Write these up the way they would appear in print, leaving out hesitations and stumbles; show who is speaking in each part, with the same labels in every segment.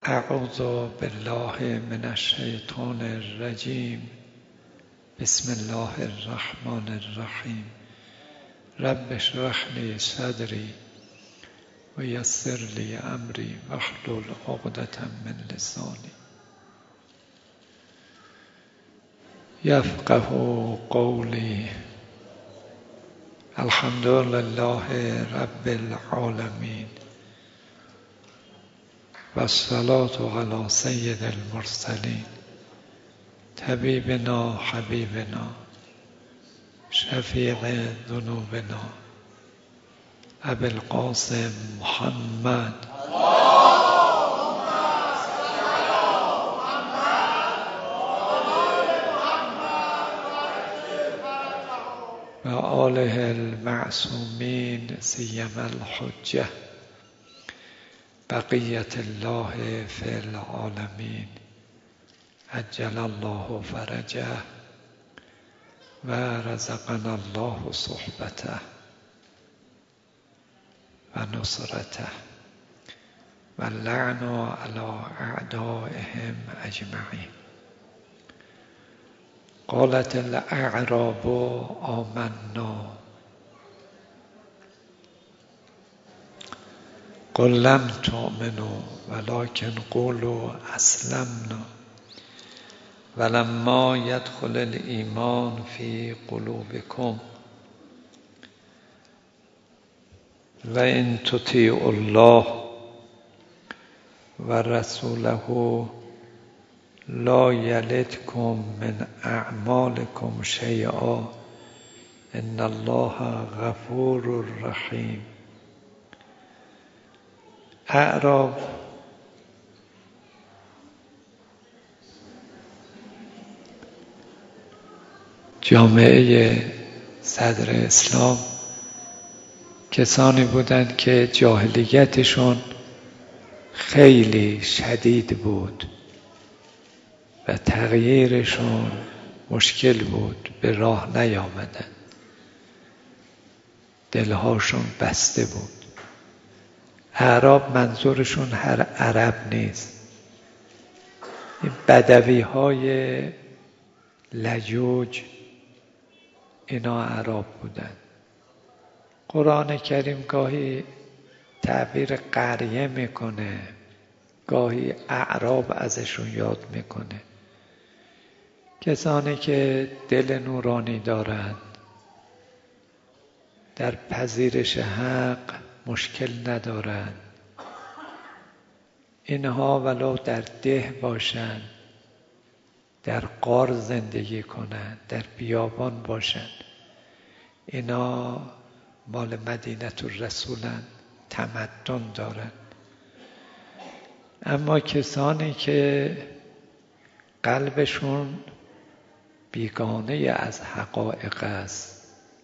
Speaker 1: اعوذ بالله من الشیطان الرجیم. بسم الله الرحمن الرحیم. رب اشرح لی صدری و یسر لی امری واحلل عقدة من لسانی یفقهوا قولی. الحمد لله رب العالمین و الصلاة علی سید المرسلین طبیبنا حبیبنا شفیع ذنوبنا ابی القاسم محمد و آله المعصومین سیما الحجة بقیة الله فی العالمین عجل الله فرجه و رزقنا الله صحبته و نصرته و لعن علی اعدائهم اجمعین. قالت الاعراب آمنا قل لم تؤمنوا ولكن قولوا اسلمنا ولما يدخل الایمان فی قلوبکم و ان تطیعوا الله و رسوله لا یلدکم من اعمالکم شیئا ان الله غفور رحیم. اعراب جامعه صدر اسلام کسانی بودند که جاهلیتشون خیلی شدید بود و تغییرشون مشکل بود، به راه نیامدن، دلهاشون بسته بود. اعراب منظورشون هر عرب نیست، این بدوی های لجوج اینا اعراب بودن. قرآن کریم گاهی تعبیر قریه میکنه، گاهی اعراب ازشون یاد میکنه. کسانی که دل نورانی دارند، در پذیرش حق مشکل ندارند، اینها ولو در ده باشند، در غار زندگی کنند، در بیابان باشند، اینا مال مدینه الرسولن، تمدن دارند. اما کسانی که قلبشون بیگانه از حقایق است،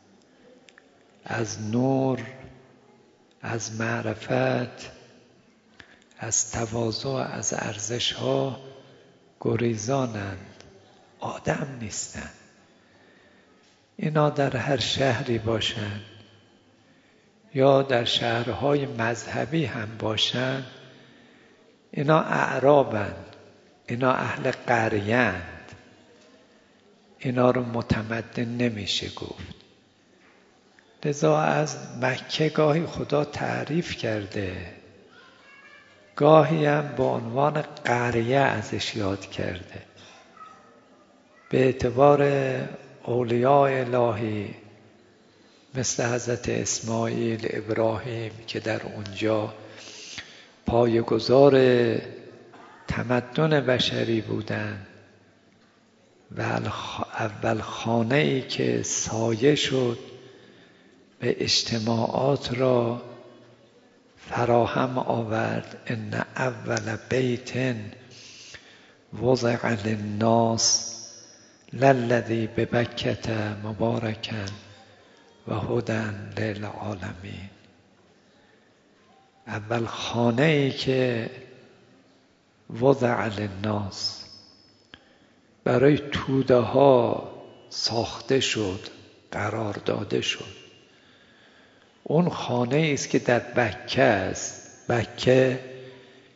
Speaker 1: از نور، از معرفت، از تواضع، از ارزش ها گریزانند، آدم نیستند. اینا در هر شهری باشند یا در شهرهای مذهبی هم باشند، اینا اعرابند، اینا اهل قریه‌اند، اینا رو متمدن نمیشه گفت. لذا از مکه گاهی خدا تعریف کرده، گاهی هم به عنوان قریه ازش یاد کرده، به اعتبار اولیاء الهی مثل حضرت اسماعیل، ابراهیم که در اونجا پایه‌گذار تمدن بشری بودند و اول خانه‌ای که سایه شد به اجتماعات را فراهم آورد. ان اول بیت وضع للناس للذی ببکة مبارکا و هدی للعالمین. اول خانه‌ای که وضع للناس برای توده ها ساخته شد، قرار داده شد، اون خانه است که در بکه است. بکه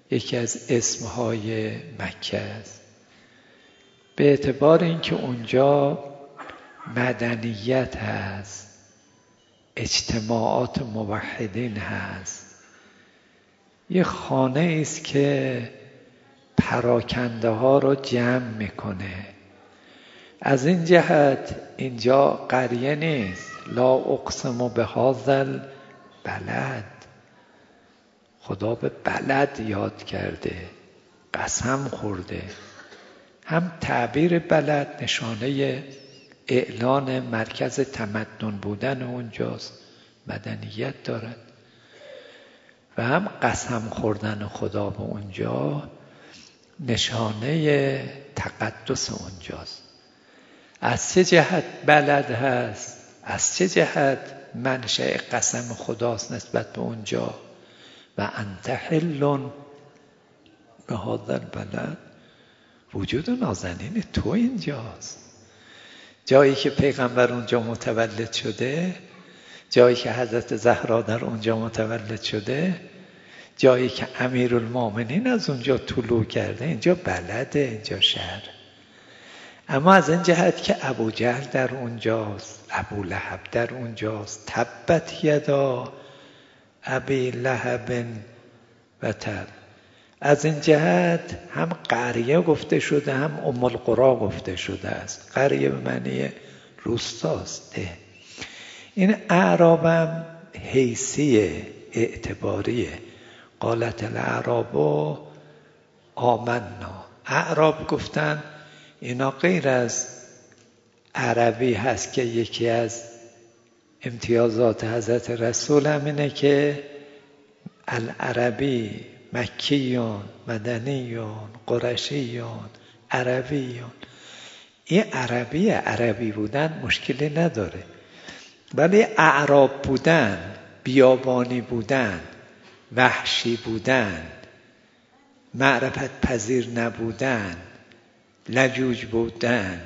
Speaker 1: یکی از اسمهای مکه است. به اعتبار اینکه اونجا مدنیت هست، اجتماعات موحدین هست، یه خانه است که پراکنده ها رو جمع میکنه. از این جهت اینجا قریه نیست. لا اقسم بهذا البلد، خدا به بلد یاد کرده، قسم خورده. هم تعبیر بلد نشانه اعلان مرکز تمدن بودن اونجاست، مدنیت دارد، و هم قسم خوردن خدا به اونجا نشانه تقدس اونجاست. از چه جهت بلد هست؟ از چه جهت منشأ قسم خداست نسبت به اونجا؟ و انت حل بهذا البلد، وجود نازنین تو اینجاست. جایی که پیغمبر اونجا متولد شده، جایی که حضرت زهرا در اونجا متولد شده، جایی که امیرالمومنین از اونجا طلوع کرده، اینجا بلده، اینجا شهر. اما از این جهت که ابو جهل در اونجاست، ابو لهب در اونجاست، تبت یدا ابی لهب و تب، از این جهت هم قریه گفته شده، هم ام القری گفته شده است. قریه به معنی روستاست. این اعرابم حیثیه، اعتباریه. قالت الاعراب آمنا. اعراب گفتن اینا غیر از عربی هست که یکی از امتیازات حضرت رسول همینه که العربی مکیون، مدنیون، قرشیون، عربیون. این عربی بودن مشکلی نداره، ولی اعراب بودن، بیابانی بودن، وحشی بودن، معرفت پذیر نبودن، لجوج بودن،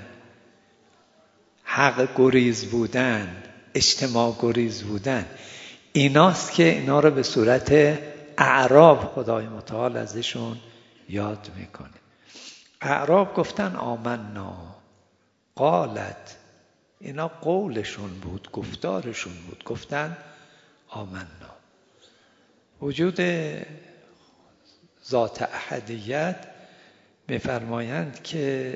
Speaker 1: حق گریز بودن، اجتماع گریز بودن، ایناست که اینا رو به صورت اعراب خدای متعال ازشون یاد میکنه. اعراب گفتن آمنا. قالت، اینا قولشون بود، گفتارشون بود، گفتن آمنا. وجود ذات احدیت میفرمایند که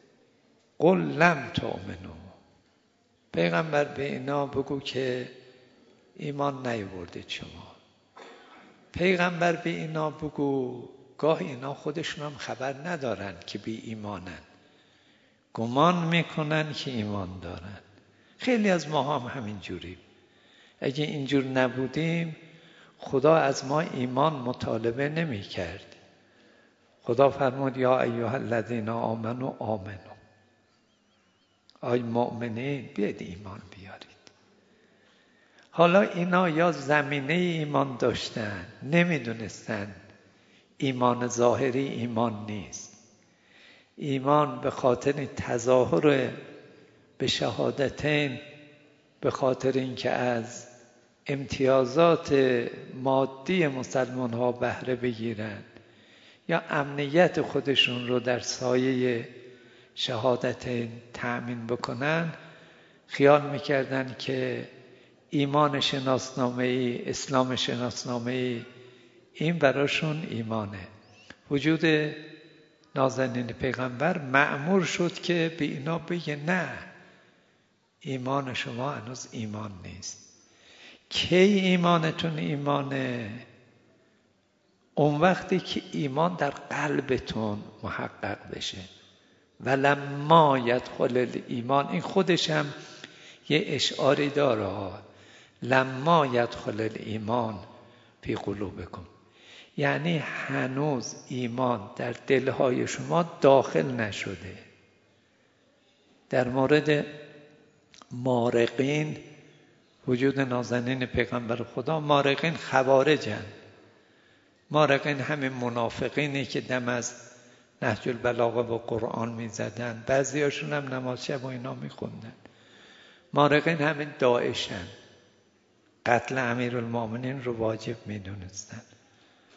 Speaker 1: قل لم تؤمنوا، پیغمبر به اینا بگو که ایمان نیاوردید شما. پیغمبر به اینا بگو، گاه اینا خودشون هم خبر ندارن که بی ایمانن، گمان میکنن که ایمان دارن. خیلی از ما هم همین جوریم. اگه اینجور نبودیم خدا از ما ایمان مطالبه نمی کرد. خدا فرمود یا ایها الذین آمنوا آمنوا، آی مؤمنین بیاید ایمان بیارید. حالا اینا یا زمینه ایمان داشتن، نمیدونستن ایمان ظاهری ایمان نیست. ایمان به خاطر تظاهر به شهادتین، به خاطر اینکه از امتیازات مادی مسلمان ها بهره بگیرن یا امنیت خودشون رو در سایه شهادتین تأمین بکنن، خیال میکردن که ایمان شناسنامه‌ای، اسلام شناسنامه‌ای، این براشون ایمانه. وجود نازنین پیغمبر مأمور شد که به اینا بگه نه، ایمان شما هنوز ایمان نیست. کی ایمانتون ایمانه؟ اون وقتی که ایمان در قلبتون محقق بشه. ولما یدخل الایمان، این خودش هم یه اشعاری داره، لما یدخل الایمان فی قلوبکم، یعنی هنوز ایمان در دلهای شما داخل نشده. در مورد مارقین، وجود نازنین پیغمبر خدا، مارقین خوارجن. مارقین همین منافقینی که دم از نهج البلاغه و قرآن می زدن، بعضی هاشون هم نماز شب و اینا می خوندن. مارقین همین داعشن، قتل امیرالمومنین رو واجب می دونستن.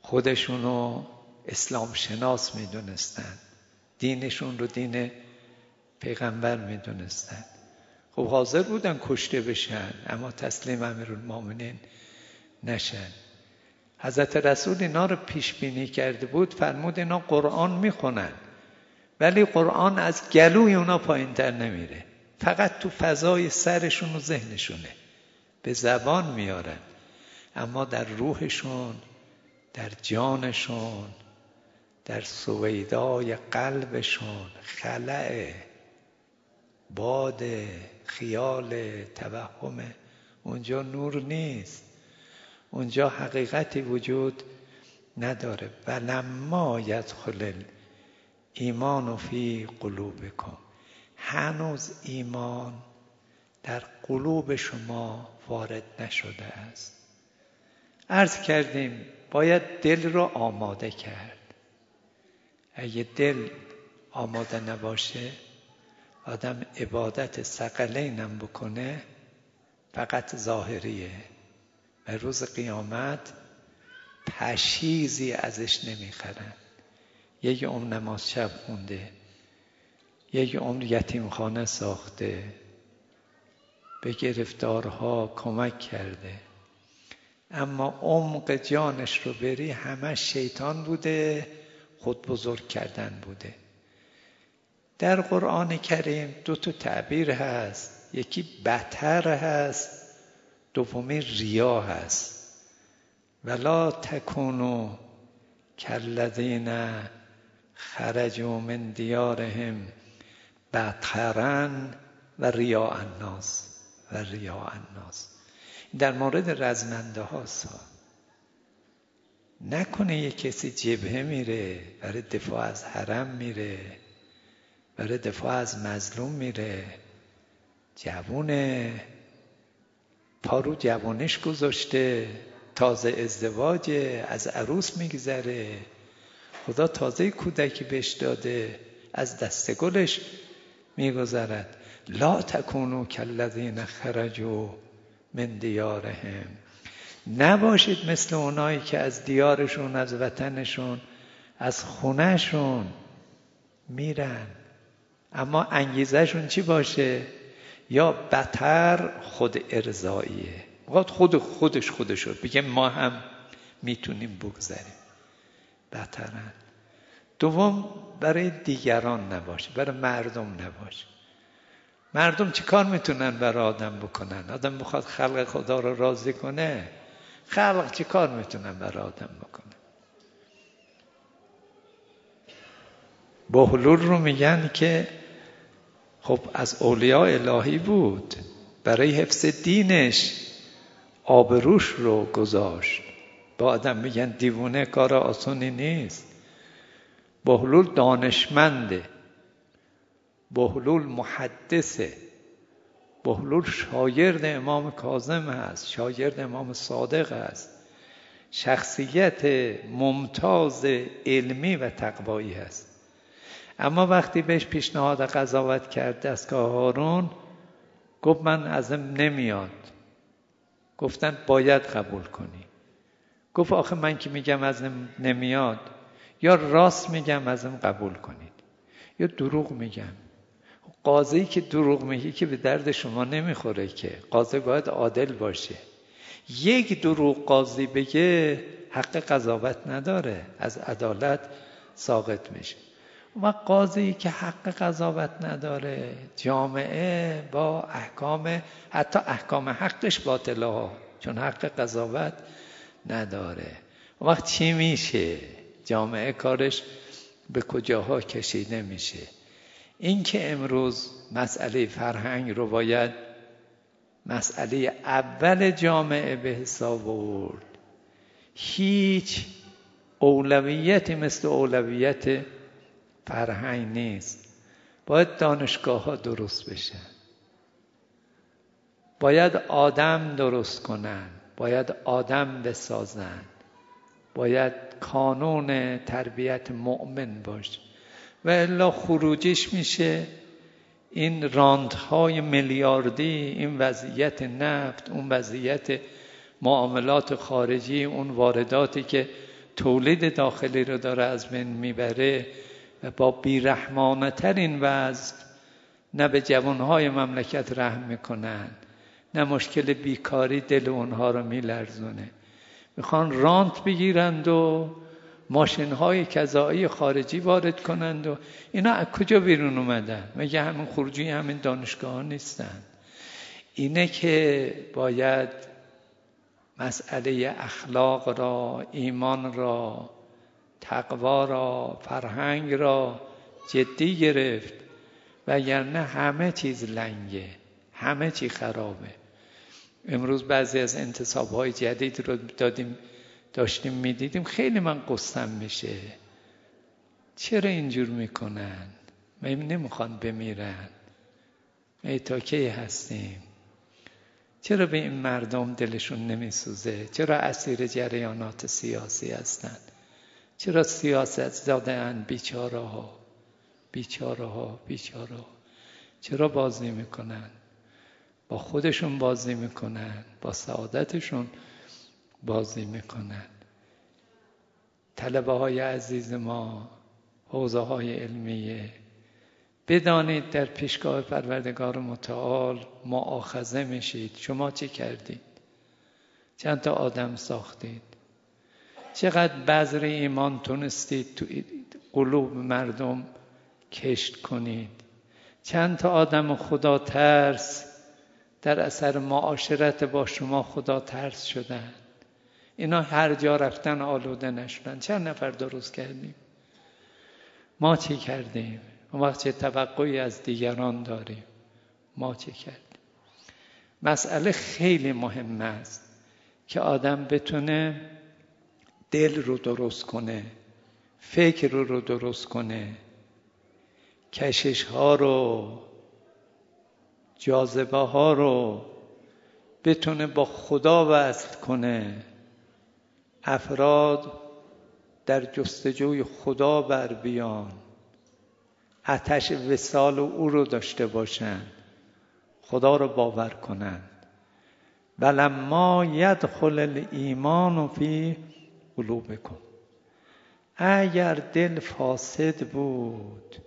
Speaker 1: خودشونو اسلام شناس میدونستن، دینشون رو دین پیغمبر میدونستن. خب حاضر بودن کشته بشن اما تسلیم امیرالمومنین نشن. حضرت رسول اینا رو پیش بینی کرده بود، فرمود اینا قرآن میخونن ولی قرآن از گلوی اونا پایین تر نمیره، فقط تو فضای سرشون و ذهنشونه، به زبان میارن اما در روحشون، در جانشون، در سویدای قلبشون خلأ، باد، خیال، توهم، اونجا نور نیست، اونجا حقیقتی وجود نداره. ولما یدخل ایمان فی قلوبکم، هنوز ایمان در قلوب شما وارد نشده است. عرض کردیم باید دل رو آماده کرد. اگه دل آماده نباشه آدم عبادت ثقلینم بکنه فقط ظاهریه و روز قیامت پشیزی ازش نمیخرن. یک عمر نماز شب خونده، یک عمر یتیمخانه ساخته، به گرفتارها کمک کرده، اما عمق جانش رو بری همش شیطان بوده، خود بزرگ کردن بوده. در قرآن کریم 2 تعبیر هست، یکی بطر هست، دومی ریا هست. ولا تکونوا کالذین خرجوا من دیارهم بطرا و ریاء الناس. در مورد رزمنده هاست. نکنه یک کسی جبهه میره برای دفاع از حرم، میره برای دفاع از مظلوم، میره جوونه، پارو جوانش گذاشته، تازه ازدواجه، از عروس میگذره، خدا تازه کودکی بهش داده، از دست گلش میگذرد. لا تکونوا کالذین خرجوا من دیارهم، نباشید مثل اونایی که از دیارشون، از وطنشون، از خونهشون میرن اما انگیزهشون چی باشه؟ یا بطر خود ارضاییه، خودشو بگه ما هم میتونیم بگذریم، بطرن. دوم برای دیگران نباشه، برای مردم نباشه. مردم چی کار میتونن برای آدم بکنن؟ آدم بخواد خلق خدا رو راضی کنه، خلق چی کار میتونن برای آدم بکنن؟ بهلول رو میگن که خب از اولیاء الهی بود، برای حفظ دینش آبروش رو گذاشت. با آدم میگن دیوونه، کار آسونی نیست. بهلول دانشمنده، بهلول محدثه، بهلول شاگرد امام کاظم هست، شاگرد امام صادق هست، شخصیت ممتاز علمی و تقوایی هست. اما وقتی بهش پیشنهاد قضاوت کرد دستگاه هارون، گفت من ازم نمیاد. گفتن باید قبول کنی. گفت آخه من که میگم ازم نمیاد، یا راست میگم ازم قبول کنید یا دروغ میگم. قاضی که دروغ میگه که به درد شما نمیخوره، که قاضی باید عادل باشه. یک دروغ قاضی بگه حق قضاوت نداره، از عدالت ساقط میشه. و قاضی که حق قضاوت نداره، جامعه با احکام، حتی احکام حقش باطله ها، چون حق قضاوت نداره. وقت چی میشه؟ جامعه کارش به کجاها کشیده میشه؟ این که امروز مسئله فرهنگ رو باید مسئله اول جامعه به حساب آورد، هیچ اولویتی مثل اولویت فرهنگ نیست. باید دانشگاه ها درست بشن، باید آدم درست کنن، باید آدم بسازن، باید کانون تربیت مؤمن باشه و الا خروجش میشه این راندهای میلیاردی، این وضعیت نفت، اون وضعیت معاملات خارجی، اون وارداتی که تولید داخلی رو داره از بین میبره و با بیرحمانه ترین وضع نه به جوانهای مملکت رحم میکنن، نه مشکل بیکاری دل اونها رو میلرزونه. میخوان رانت بگیرند و ماشین‌های کذایی خارجی وارد کنند و اینا از کجا بیرون اومدن؟ مگه همین خروجی همین دانشگاه ها نیستن؟ اینه که باید مسئله اخلاق را، ایمان را، تقوا را، فرهنگ را جدی گرفت، وگرنه همه چیز لنگه، همه چی خرابه. امروز بعضی از انتصاب‌های جدید رو داشتیم میدیدیم، خیلی من قصه‌م میشه. چرا اینجور میکنن؟ نمیخوان بمیرن؟ تا کی هستیم؟ چرا به این مردم دلشون نمیسوزه؟ چرا اسیر جریانات سیاسی هستن؟ چرا سیاست زدن؟ بیچاره ها، بیچاره ها، بیچاره ها. چرا بازی میکنن؟ با خودشون بازی میکنن، با سعادتشون بازی میکنن. طلبه های عزیز ما، حوزه های علمیه، بدانید در پیشگاه پروردگار متعال مؤاخذه میشید. شما چه کردید؟ چند تا آدم ساختید؟ چقدر بذر ایمان تونستید تو قلوب مردم کشت کنید؟ چند تا آدم خدا ترس در اثر معاشرت با شما خدا ترس شدن؟ اینا هر جا رفتن آلوده نشدن. چند نفر درست کردیم؟ ما چی کردیم؟ اون وقت چه توقعی از دیگران داریم؟ ما چه کردیم؟ مسئله خیلی مهم است که آدم بتونه دل رو درست کنه، فکر رو درست کنه، کشش ها رو، جاذبه ها رو بتونه با خدا وصل کنه. افراد در جستجوی خدا بر بیان، آتش وصال او رو داشته باشن، خدا رو باور کنن. ولما یدخل الایمان فی قلوبکم. اگر دل فاسد بود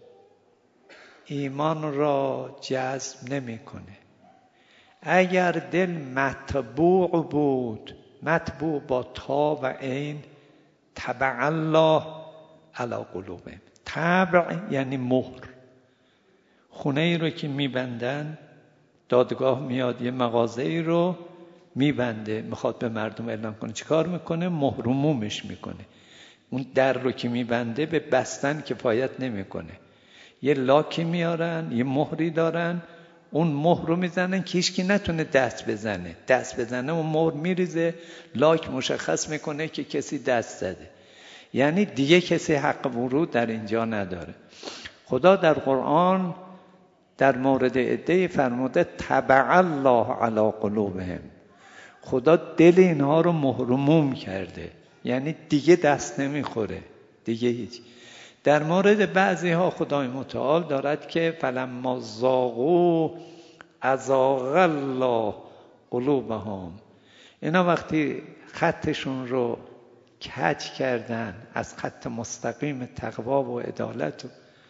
Speaker 1: ایمان را جذب نمیکنه. اگر دل مطبوع بود، مطبوع با تا و عین، طبع الله علی قلوبهم. طبع یعنی مهر. خونه ای رو که میبندن، دادگاه میاد یه مغازه ای رو میبنده، میخواد به مردم اعلام کنه، چیکار میکنه؟ مهر و مومش میکنه. اون در رو که میبنده به بستن کفایت نمیکنه، یه لاکی میارن، یه مهری دارن، اون مهر رو میزنن که هیچکی نتونه دست بزنه اون مهر میریزه، لاک مشخص میکنه که کسی دست زده. یعنی دیگه کسی حق ورود در اینجا نداره. خدا در قرآن در مورد عده فرموده طبع الله علی قلوبهم. خدا دل اینها رو مهر و موم کرده، یعنی دیگه دست نمیخوره، دیگه هیچ. در مورد بعضی ها خدای متعال دارد که فلما زاغوا ازاغ الله قلوبهم. اینا وقتی خطشون رو کج کردن از خط مستقیم تقوا و عدالت و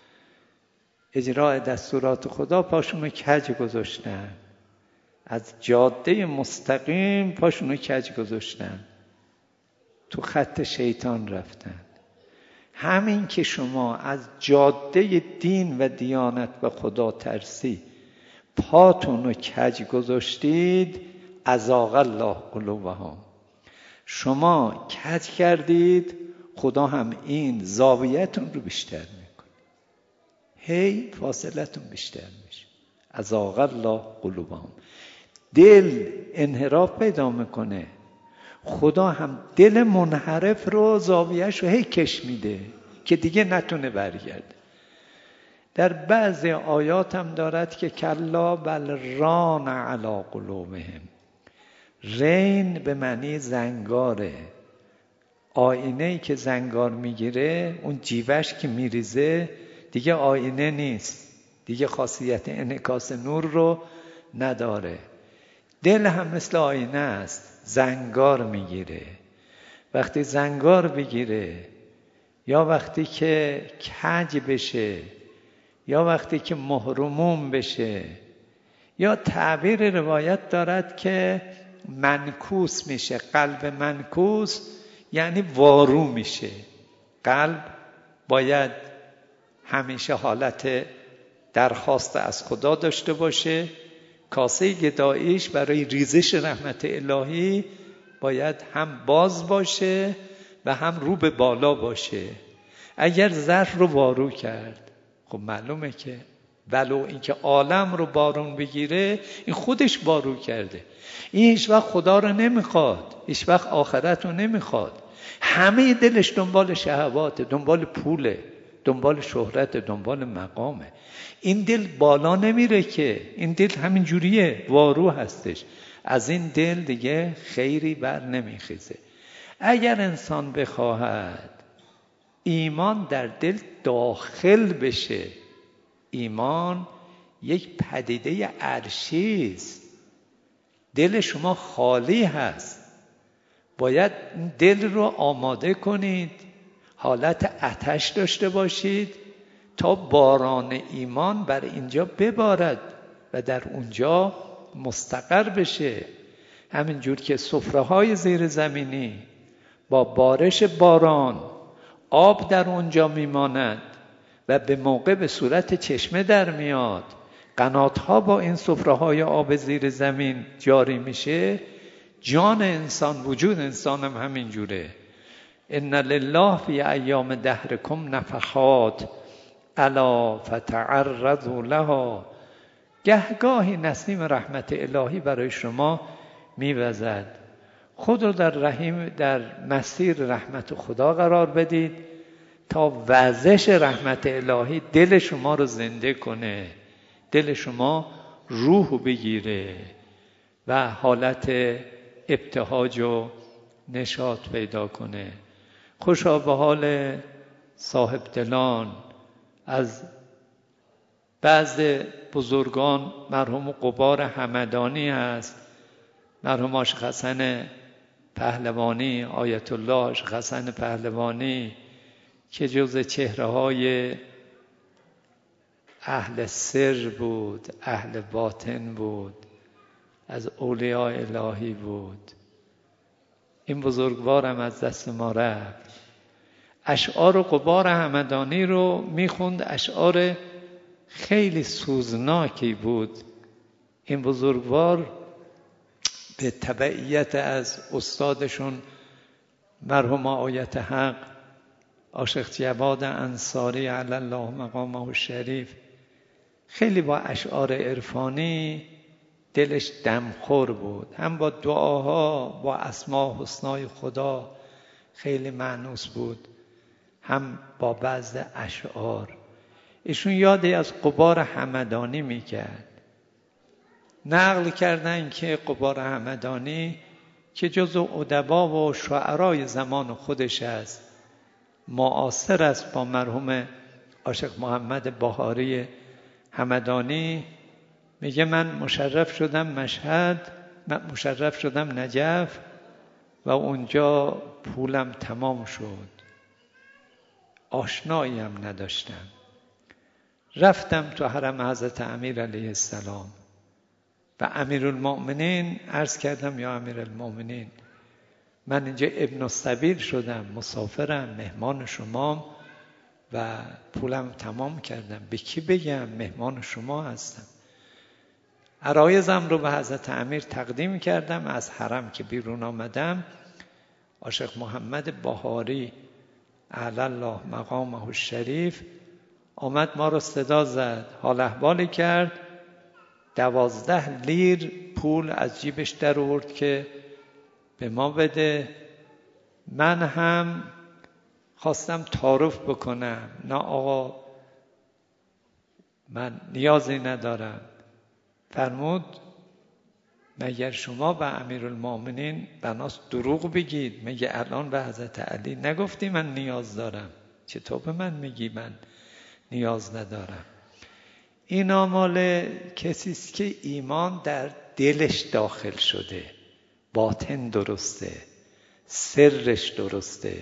Speaker 1: اجرای دستورات خدا، پاشونو کج گذاشتن، از جاده مستقیم پاشونو کج گذاشتن، تو خط شیطان رفتن. همین که شما از جاده دین و دیانت و خدا ترسی پاتونو کج گذاشتید، ازاغ الله قلوبهم. شما کج کردید، خدا هم این زاویتون رو بیشتر میکنه، هی فاصلتون بیشتر میشه. ازاغ الله قلوبهم. دل انحراف پیدا میکنه، خدا هم دل منحرف رو زاویه‌اش رو هی کش میده که دیگه نتونه برگرده. در بعضی آیات هم دارد که کلا بل ران علی قلوبهم. رین به معنی زنگاره. آینه‌ای که زنگار میگیره، اون جیوش که میریزه دیگه آینه نیست، دیگه خاصیت انعکاس نور رو نداره. دل هم مثل آینه است، زنگار میگیره. وقتی زنگار بگیره، یا وقتی که کج بشه، یا وقتی که محروموم بشه، یا تعبیر روایت دارد که منکوس میشه. قلب منکوس یعنی وارو میشه. قلب باید همیشه حالت درخواست از خدا داشته باشه. کاسه گداییش برای ریزش رحمت الهی باید هم باز باشه و هم رو به بالا باشه. اگر ظرف رو وارو کرد، خب معلومه که ولو اینکه عالم رو بارون بگیره، این خودش وارو کرده. این هیچ وقت خدا رو نمیخواد، هیچ وقت آخرت رو نمیخواد. همه دلش دنبال شهواته، دنبال پوله، دنبال شهرت، دنبال مقامه. این دل بالا نمیره که، این دل همین جوریه، وارو هستش. از این دل دیگه خیری بر نمیخیزه. اگر انسان بخواهد ایمان در دل داخل بشه، ایمان یک پدیده عرشی است. دل شما خالی هست، باید دل رو آماده کنید، حالت آتش داشته باشید تا باران ایمان بر اینجا ببارد و در اونجا مستقر بشه. همینجور که سفره‌های زیر زمینی با بارش باران آب در اونجا میماند و به موقع به صورت چشمه در میاد، قنات‌ها با این سفره‌های آب زیر زمین جاری میشه، جان انسان، وجود انسان هم همینجوره. ان لله فی ایام دهرکم نفحات الا فتعرضوا لها. گهگاهی نسیم رحمت الهی برای شما میوزد. خود رو در مسیر رحمت خدا قرار بدید تا وزش رحمت الهی دل شما رو زنده کنه، دل شما روح بگیره و حالت ابتهاج و نشاط پیدا کنه. خوشا به حال صاحب دلان. از بعض بزرگان مرحوم قبار همدانی هست، مرحوم عاشق حسن پهلوانی، آیت الله عاشق حسن پهلوانی که جز چهره‌های اهل سر بود، اهل باطن بود، از اولیاء الهی بود. این بزرگوارم از دست ما رفت. اشعار قبار همدانی رو میخوند، اشعار خیلی سوزناکی بود. این بزرگوار به تبعیت از استادشون مرحوم آیت حق عاشق جواد انصاری علی الله مقامه الشریف خیلی با اشعار عرفانی دلش دمخور بود، هم با دعاها با اسماء حسنای خدا خیلی مانوس بود، هم با بعض اشعار. ایشون یادی از قبار همدانی میکرد. نقل کردن که قبار همدانی که جزو ادبا و شعرای زمان خودش است، معاصر است با مرحوم عاشق محمد بهاری همدانی، میگه من مشرف شدم مشهد، مشرف شدم نجف و اونجا پولم تمام شد، آشنایی هم نداشتم. رفتم تو حرم حضرت امیر علیه السلام و امیرالمؤمنین عرض کردم یا امیرالمؤمنین من اینجا ابن السبیل شدم، مسافرم، مهمان شمام و پولم تمام کردم، به کی بگم؟ مهمان شما هستم. عرایضم رو به حضرت امیر تقدیم کردم. از حرم که بیرون آمدم، عاشق محمد بهاری اعلی الله مقامه الشریف آمد ما رو صدا زد، حال احوالی کرد، 12 لیر پول از جیبش در آورد که به ما بده. من هم خواستم تعارف بکنم، نه آقا من نیازی ندارم. فرمود مگر شما به امیرالمؤمنین بناس دروغ بگید؟ مگه الان به حضرت علی نگفتی من نیاز دارم؟ چطور به من میگی من نیاز ندارم؟ این مال کسی است که ایمان در دلش داخل شده، باطن درسته، سرش درسته،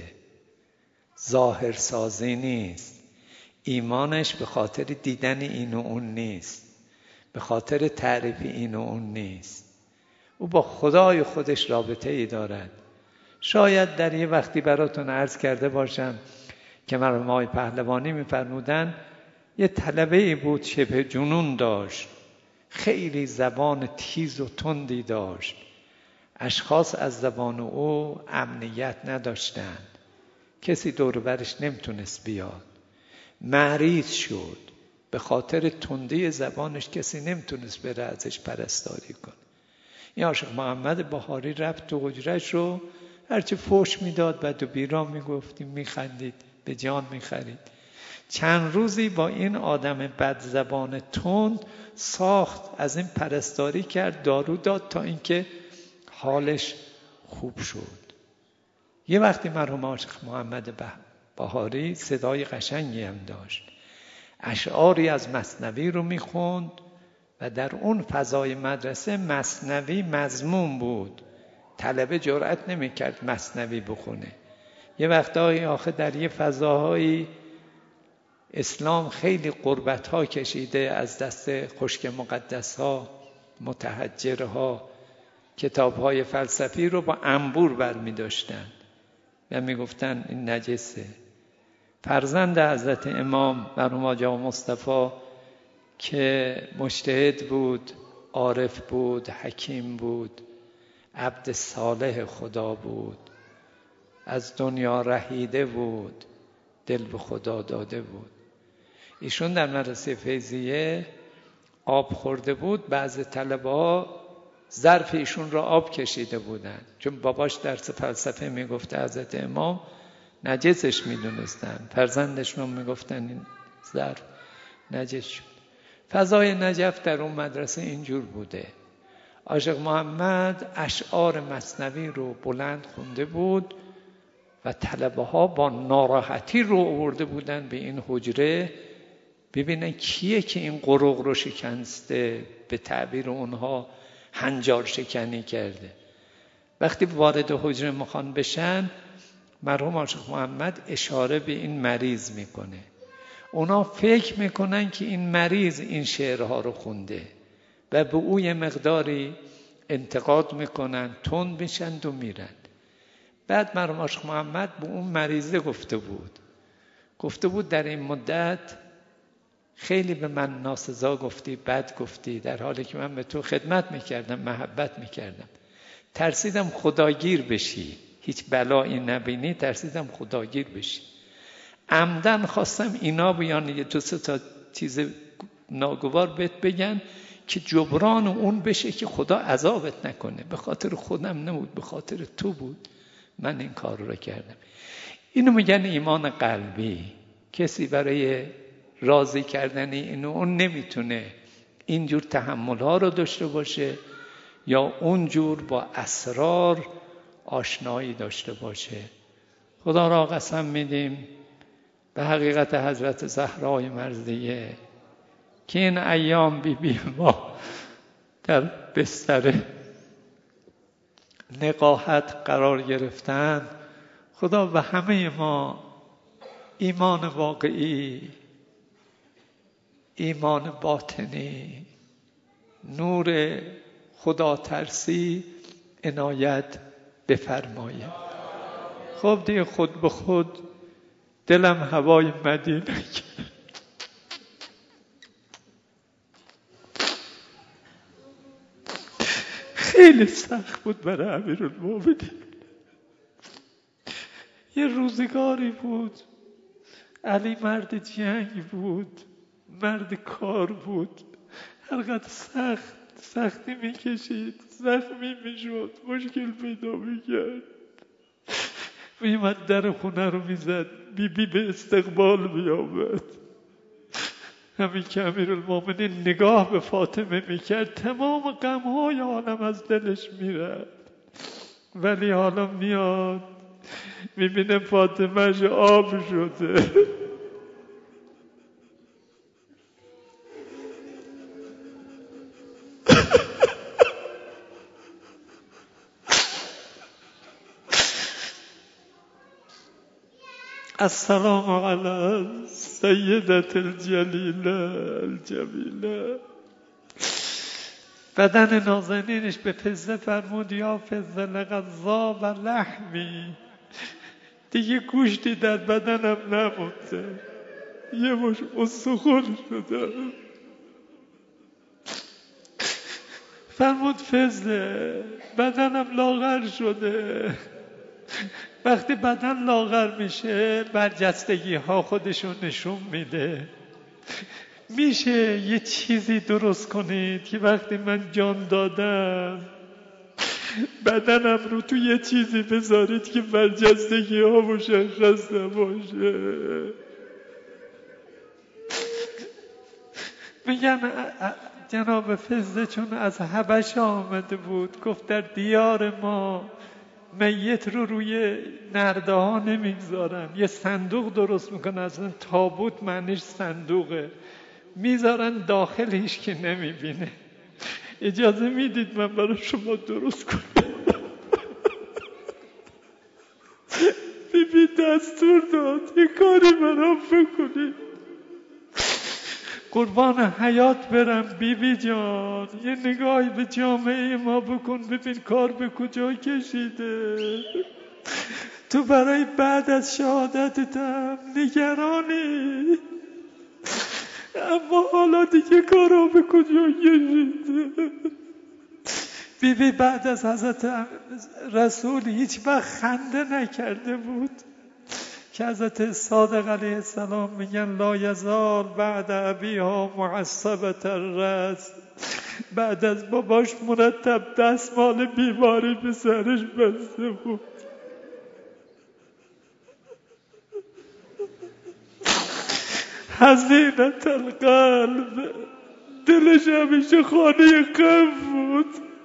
Speaker 1: ظاهر سازی نیست. ایمانش به خاطر دیدن این و اون نیست، به خاطر تعریف این و اون نیست. او با خدای خودش رابطه ای دارد. شاید در یه وقتی براتون عرض کرده باشم که مرحوم آقای پهلوانی می‌فرمودن یه طلبه ای بود شبه جنون داشت، خیلی زبان تیز و تندی داشت. اشخاص از زبان او امنیت نداشتند، کسی دور برش نمیتونست بیاد. مریض شد، به خاطر تندی زبانش کسی نمیتونست بره ازش پرستاری کنه. این عاشق محمد بهاری رفت تو حجرش رو، هرچی فحش میداد بد و بیرا میگفتیم، میخندید، به جان میخرید. چند روزی با این آدم بد زبان تند ساخت، از این پرستاری کرد، دارو داد تا اینکه حالش خوب شد. یه وقتی مرحوم عاشق محمد بهاری صدای قشنگی هم داشت، اشعاری از مثنوی رو میخوند و در اون فضای مدرسه مثنوی مذموم بود، طلبه جرأت نمیکرد مثنوی بخونه. یه وقتایی آخه در یه فضاهایی اسلام خیلی قربت‌ها کشیده، از دست خشک مقدس‌ها، متحجرها، کتاب‌های فلسفی رو با انبور برمی داشتن و می گفتن این نجسه. فرزند حضرت امام مرحوم آقا مصطفی که مجتهد بود، عارف بود، حکیم بود، عبد صالح خدا بود، از دنیا رهیده بود، دل به خدا داده بود. ایشون در مدرسه فیضیه آب خورده بود، بعضی طلبه ها ظرف ایشون را آب کشیده بودن، چون باباش درس فلسفه میگفته حضرت امام، نجسش میدونستن، فرزندشون میگفتن این ظرف نجس شد. فضای نجف در اون مدرسه اینجور بوده. عاشق محمد اشعار مثنوی رو بلند خونده بود و طلبه ها با ناراحتی رو آورده بودن به این حجره ببینن کیه که این قرق رو شکسته، به تعبیر اونها هنجار شکنی کرده. وقتی وارد حجره میخوان بشن، مرحوم عاشق محمد اشاره به این مریض میکنه. اونا فکر میکنن که این مریض این شعرها رو خونده و به او یه مقداری انتقاد میکنن، تند میشن و میرن. بعد مرحوم عاشق محمد به اون مریضه گفته بود در این مدت خیلی به من ناسزا گفتی، بد گفتی، در حالی که من به تو خدمت میکردم، محبت میکردم. ترسیدم خداگیر بشی، هیچ بلایی نبینی، ترسیدم خداگیر بشی. عمدن خواستم اینا بیان یه دو سه تا چیز ناگوار بهت بگن که جبران اون بشه که خدا عذابت نکنه. به خاطر خودم نبود، به خاطر تو بود من این کار رو کردم. اینو میگن ایمان قلبی. کسی برای راضی کردن اینو اون نمیتونه اینجور تحمل ها رو داشته باشه یا اونجور با اسرار آشنایی داشته باشه. خدا را قسم میدیم به حقیقت حضرت زهرای مرضیه که این ایام بی ما در بستر نقاهت قرار گرفتن، خدا به همه ما ایمان واقعی، ایمان باطنی، نور خدا ترسی عنایت بفرمایه. خب دیگه خود به خود دلم هوای مدینه کرد. خیلی سخت بود برای امیرالمومنین. یه روزگاری بود علی مرد جنگ بود، مرد کار بود، هرقدر سختی میکشید، زخمی میشد، مشکل پیدا میکرد، میمد در خونه رو میزد، بی به استقبال بیامد. همین که امیرالمومنین نگاه به فاطمه میکرد تمام غمهای عالم از دلش میرد. ولی حالا میاد میبینه فاطمهش آب شده.
Speaker 2: السلام علی سیدت الجلیله الجمیله. بدن نازنینش به پزه فرمود یا پزه لقد ذاب لحمی، دیگه گوشتی در بدنم نمونده، یه مش استخون شده. فرمود فزه بدنم لاغر شده. وقتی بدن لاغر میشه برجستگی ها خودشون نشون میده. میشه یه چیزی درست کنید که وقتی من جان دادم بدنم رو تو یه چیزی بذارید که برجستگی ها مشخص نباشه. میگن جناب فزه چون از حبشه آمده بود، گفت در دیار ما میت رو روی نرده ها نمیگذارن، یه صندوق درست میکنن، اصلا تابوت معنیش صندوقه، میذارن داخل هیچ کی نمیبینه. اجازه میدید من برای شما درست کنم؟ بیبی دستور داد یه کاری برام بکنید. قربان حیات برم بیبی جان، یه نگاهی به جامعه ما بکن، ببین کار به کجا کشیده. تو برای بعد از شهادتتم نگرانی، اما حالا دیگه کارا به کجا کشیده. بیبی بعد از حضرت رسول هیچ وقت خنده نکرده بود که حضرت صادق علیه السلام میگن لا یزال بعد ابیها معصبة الرأس، بعد از باباش مرتب دستمال بیماری به سرش بسته بود. حزینة القلب، دلش همیشه خانه غم بود.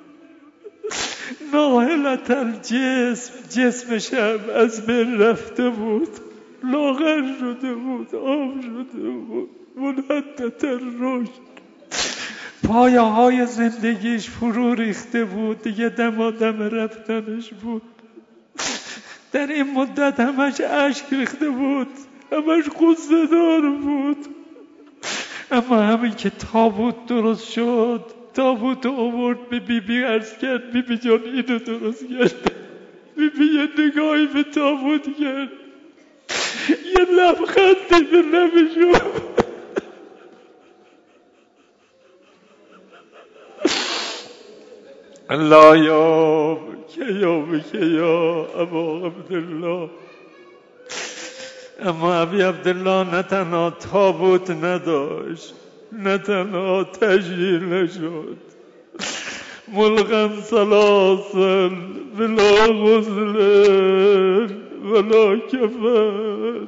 Speaker 2: ناهلت الجسم، جسمش هم از بین رفته بود، لاغر شده بود، آب شده بود. منحدت الرشد، پایه های زندگیش فرو ریخته بود، دیگه دم رفتنش بود. در این مدت همش اشک ریخته بود، همش غصه دار بود. اما همین که تابوت درست شد، تابوت آورد به بیبی عرض کرد بیبی جان اینو درست کرد. بیبی یه نگاهی به تابوت کرد، یه لبخندی به لبش آورد. الله یا ابا عبدالله. اما ابی عبدالله نه تنها تابوت نداشت، نه تنها تجلیل نشد، ملغم سلاسل بلا غزل ولا کفر.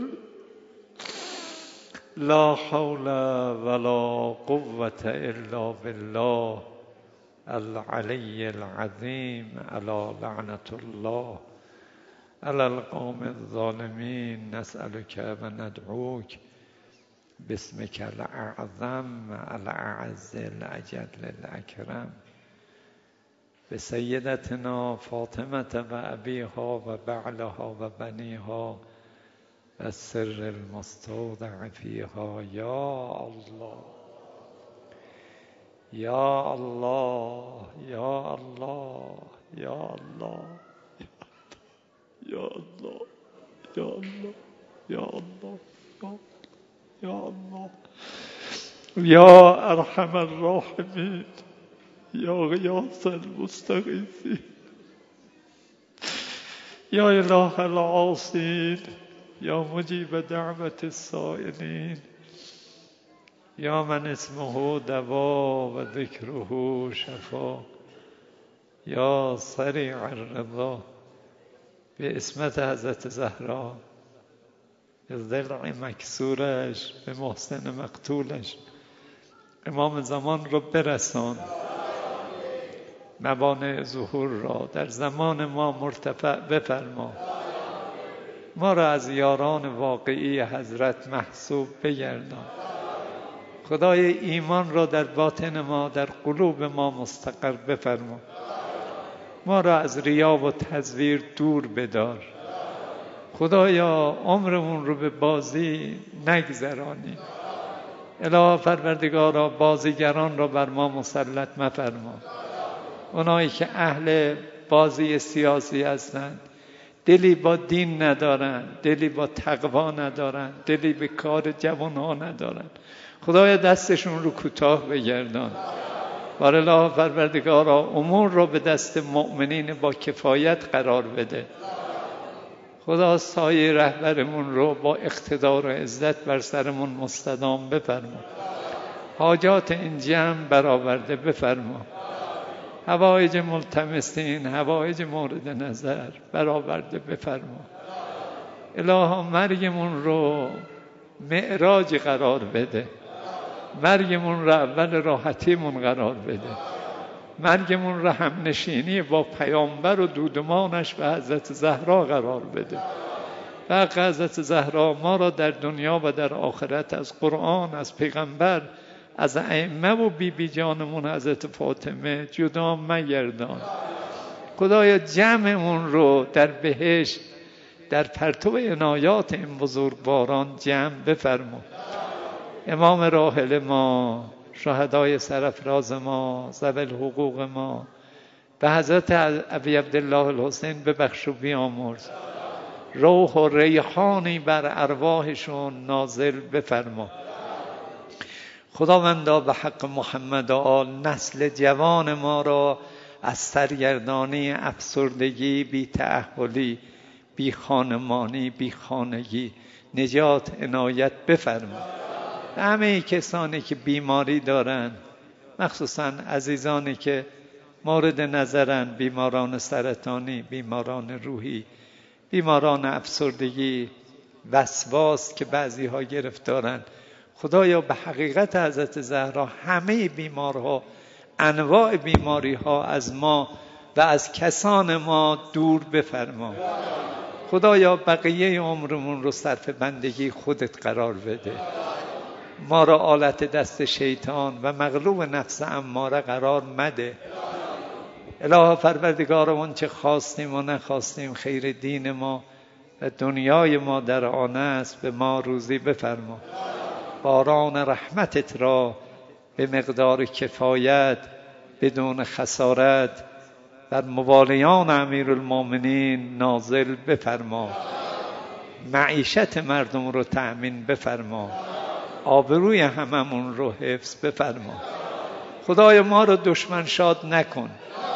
Speaker 2: لا حول ولا قوة الا بالله العلی العظیم. علی لعنة الله علی القوم الظالمین. نسألك و ندعوک باسمك الاعظم الاعز الاجل الاکرم بسیدتنا فاطمة و ابیها و بعلها و بنیها و السر المستودع فیها. یا الله یا الله یا الله یا الله یا الله یا الله یا الله یا الله یا ارحم الراحمین یا غیاث المستغیثین یا اله العاصین یا مجیب دعوت السائلین یا من اسمه دوا و ذکره شفا یا سریع الرضا. به اسمت حضرت زهرا، به ضلع مکسورش، به محسن مقتولش امام زمان رو برسان. موانع ظهور را در زمان ما مرتفع بفرما. ما را از یاران واقعی حضرت محسوب بگردان. خدای ایمان را در باطن ما، در قلوب ما مستقر بفرما. ما را از ریا و تزویر دور بدار.
Speaker 1: خدایا عمرمون رو به بازی نگذرانی. الهی پروردگارا بازیگران را بر ما مسلط مفرما. اونایی که اهل بازی سیاسی هستند، دلی با دین ندارن، دلی با تقوا ندارن، دلی به کار جوانها ندارن، خدایا دستشون رو کوتاه بگردان. بار الله پروردگارا امور رو به دست مؤمنین با کفایت قرار بده. خدا سایه رهبرمون رو با اقتدار و عزت بر سرمون مستدام بفرما. حاجات این جمع برآورده بفرما. حوایج ملتمسین، حوایج مورد نظر برآورده بفرما. الها مرگمون رو معراج قرار بده. مرگمون رو اول راحتیمون قرار بده. مرگمون رو همنشینی با پیامبر و دودمانش و حضرت زهرا قرار بده. و حضرت زهرا ما را در دنیا و در آخرت از قرآن، از پیغمبر، از ائمه و بی جانمون حضرت فاطمه جدا مگردان. خدایا جمعمون رو در بهشت در پرتو عنایات این بزرگواران جمع بفرما. امام راحل ما، شهدای سرافراز ما، ذوی الحقوق ما، به حضرت ابی عبدالله الحسین ببخش و بیامرز. روح و ریحانی بر ارواحشون نازل بفرما. خداوندا به حق محمد و آل نسل جوان ما را از سرگردانی، افسردگی، بی تأهلی، بی خانمانی، بی خانگی نجات عنایت بفرما. همه کسانی که بیماری دارن، مخصوصا عزیزانی که مورد نظرن، بیماران سرطانی، بیماران روحی، بیماران افسردگی، وسواس که بعضی ها گرفتارن، خدایا به حقیقت حضرت زهرا همه بیمارها، انواع بیماری ها از ما و از کسان ما دور بفرما. خدایا بقیه عمرمون رو صرف بندگی خودت قرار بده. ما را آلت دست شیطان و مغلوب نفس اماره قرار مده. الهی پروردگارمون چه خواستیم و نخواستیم خیر دین ما و دنیای ما در آن است، به ما روزی بفرما. باران رحمتت را به مقدار کفایت بدون خسارت بر موالیان امیرالمومنین نازل بفرما. معیشت مردم رو تأمین بفرما. آبروی هممون رو حفظ بفرما. خدایا ما رو دشمن شاد نکن.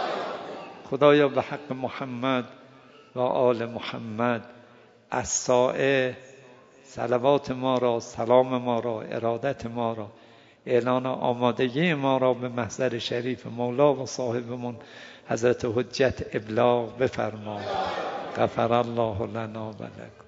Speaker 1: خدایا به حق محمد و آل محمد الساعه صلوات ما را، سلام ما را، ارادت ما را، اعلان آمادگی ما را به محضر شریف مولا و صاحبمون حضرت حجت ابلاغ بفرما. غفر الله لنا و لکم.